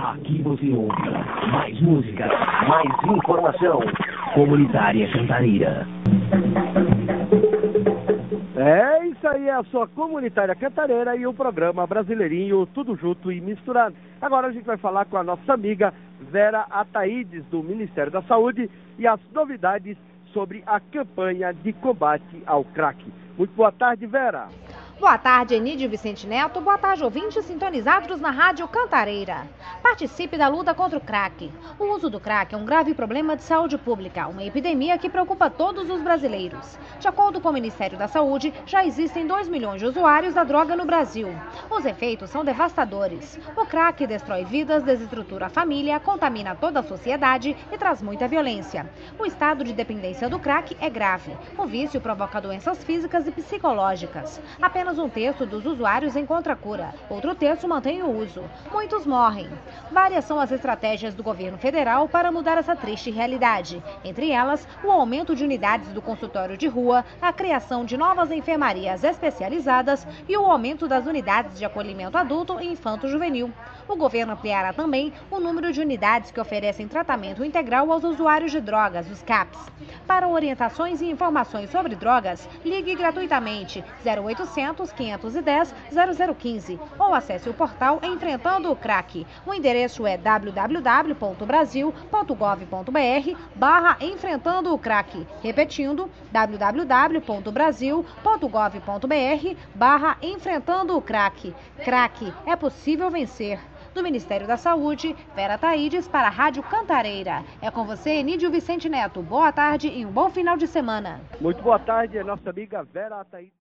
Aqui você ouve mais música, mais informação. Comunitária Cantareira. É isso aí, é a sua Comunitária Cantareira e o programa Brasileirinho, tudo junto e misturado. Agora a gente vai falar com a nossa amiga Vera Ataídes, do Ministério da Saúde, e as novidades sobre a campanha de combate ao crack. Muito boa tarde, Vera. Boa tarde, Enídio Vicente Neto. Boa tarde, ouvintes sintonizados na Rádio Cantareira. Participe da luta contra o crack. O uso do crack é um grave problema de saúde pública, uma epidemia que preocupa todos os brasileiros. De acordo com o Ministério da Saúde, já existem 2 milhões de usuários da droga no Brasil. Os efeitos são devastadores. O crack destrói vidas, desestrutura a família, contamina toda a sociedade e traz muita violência. O estado de dependência do crack é grave. O vício provoca doenças físicas e psicológicas. Apenas 1/3 dos usuários encontra cura, outro terço mantém o uso. Muitos morrem. Várias são as estratégias do governo federal para mudar essa triste realidade. Entre elas, o aumento de unidades do consultório de rua, a criação de novas enfermarias especializadas e o aumento das unidades de acolhimento adulto e infanto-juvenil. O governo ampliará também o número de unidades que oferecem tratamento integral aos usuários de drogas, os CAPs. Para orientações e informações sobre drogas, ligue gratuitamente 0800 510 0015 ou acesse o portal Enfrentando o Crack. O endereço é www.brasil.gov.br/Enfrentando o Crack. Repetindo, www.brasil.gov.br/Enfrentando o Crack. Crack é possível vencer. Do Ministério da Saúde, Vera Ataídes para a Rádio Cantareira. É com você, Enídio Vicente Neto. Boa tarde e um bom final de semana. Muito boa tarde, nossa amiga Vera Ataídes.